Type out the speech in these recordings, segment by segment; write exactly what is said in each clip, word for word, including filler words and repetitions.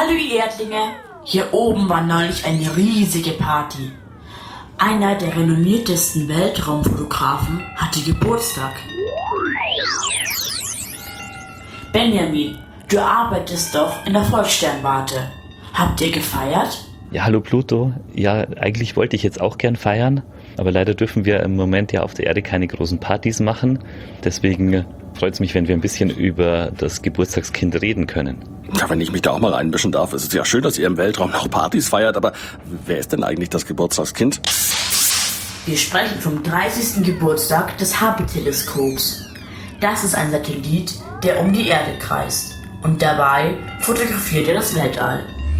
Hallo ihr Erdlinge, hier oben war neulich eine riesige Party. Einer der renommiertesten Weltraumfotografen hatte Geburtstag. Benjamin, du arbeitest doch in der Volkssternwarte. Habt ihr gefeiert? Ja, hallo Pluto. Ja, eigentlich wollte ich jetzt auch gern feiern, aber leider dürfen wir im Moment ja auf der Erde keine großen Partys machen. Deswegen freut es mich, wenn wir ein bisschen über das Geburtstagskind reden können. Ja, wenn ich mich da auch mal einmischen darf, ist es ja schön, dass ihr im Weltraum noch Partys feiert, aber wer ist denn eigentlich das Geburtstagskind? Wir sprechen vom dreißigsten Geburtstag des Hubble-Teleskops. Das ist ein Satellit, der um die Erde kreist und dabei fotografiert er das Weltall.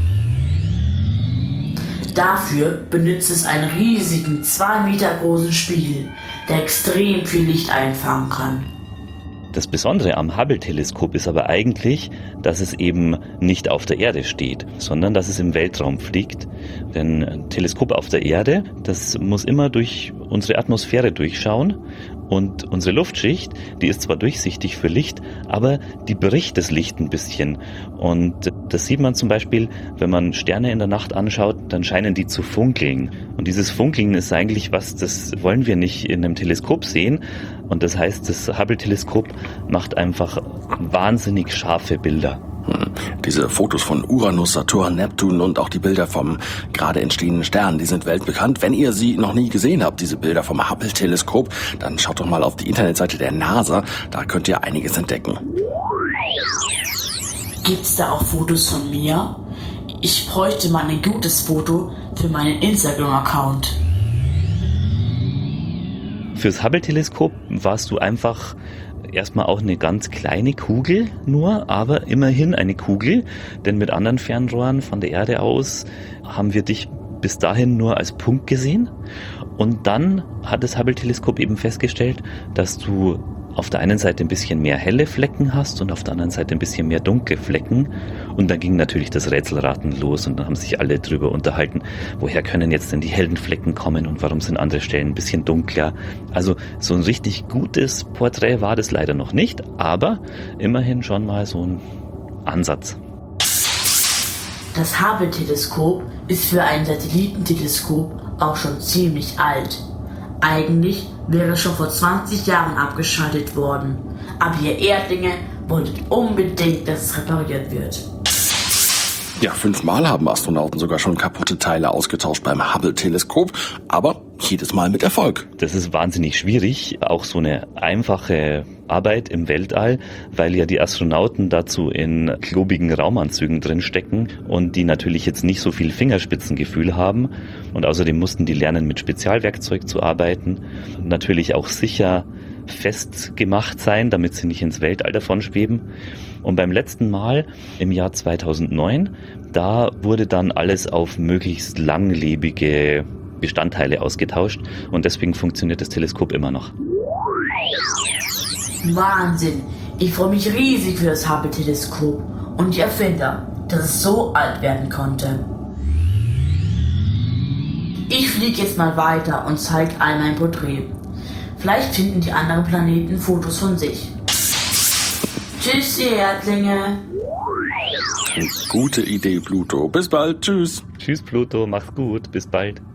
Dafür benutzt es einen riesigen, zwei Meter großen Spiegel, der extrem viel Licht einfangen kann. Das Besondere am Hubble-Teleskop ist aber eigentlich, dass es eben nicht auf der Erde steht, sondern dass es im Weltraum fliegt. Denn ein Teleskop auf der Erde, das muss immer durch unsere Atmosphäre durchschauen. Und unsere Luftschicht, die ist zwar durchsichtig für Licht, aber die bricht das Licht ein bisschen. Und das sieht man zum Beispiel, wenn man Sterne in der Nacht anschaut, dann scheinen die zu funkeln. Und dieses Funkeln ist eigentlich was, das wollen wir nicht in einem Teleskop sehen. Und das heißt, das Hubble-Teleskop macht einfach wahnsinnig scharfe Bilder. Hm. Diese Fotos von Uranus, Saturn, Neptun und auch die Bilder vom gerade entstehenden Stern, die sind weltbekannt. Wenn ihr sie noch nie gesehen habt, diese Bilder vom Hubble-Teleskop, dann schaut doch mal auf die Internetseite der NASA, da könnt ihr einiges entdecken. Gibt's da auch Fotos von mir? Ich bräuchte mal ein gutes Foto für meinen Instagram-Account. Fürs Hubble-Teleskop warst du einfach erstmal auch eine ganz kleine Kugel nur, aber immerhin eine Kugel, denn mit anderen Fernrohren von der Erde aus haben wir dich bis dahin nur als Punkt gesehen. Und dann hat das Hubble-Teleskop eben festgestellt, dass du auf der einen Seite ein bisschen mehr helle Flecken hast und auf der anderen Seite ein bisschen mehr dunkle Flecken. Und dann ging natürlich das Rätselraten los und dann haben sich alle drüber unterhalten, woher können jetzt denn die hellen Flecken kommen und warum sind andere Stellen ein bisschen dunkler. Also so ein richtig gutes Porträt war das leider noch nicht, aber immerhin schon mal so ein Ansatz. Das Hubble-Teleskop ist für ein Satellitenteleskop auch schon ziemlich alt. Eigentlich wäre es schon vor zwanzig Jahren abgeschaltet worden. Aber ihr Erdlinge wolltet unbedingt, dass es repariert wird. Ja, fünfmal haben Astronauten sogar schon kaputte Teile ausgetauscht beim Hubble-Teleskop, aber jedes Mal mit Erfolg. Das ist wahnsinnig schwierig, auch so eine einfache Arbeit im Weltall, weil ja die Astronauten dazu in klobigen Raumanzügen drin stecken und die natürlich jetzt nicht so viel Fingerspitzengefühl haben. Und außerdem mussten die lernen, mit Spezialwerkzeug zu arbeiten. Und natürlich auch sicher festgemacht sein, damit sie nicht ins Weltall davon schweben. Und beim letzten Mal im Jahr zweitausendneun, da wurde dann alles auf möglichst langlebige Bestandteile ausgetauscht und deswegen funktioniert das Teleskop immer noch. Wahnsinn! Ich freue mich riesig für das Hubble-Teleskop und die Erfinder, dass es so alt werden konnte. Ich fliege jetzt mal weiter und zeige allen mein Porträt. Vielleicht finden die anderen Planeten Fotos von sich. Tschüss, ihr Erdlinge. Gute Idee, Pluto. Bis bald. Tschüss. Tschüss, Pluto. Mach's gut. Bis bald.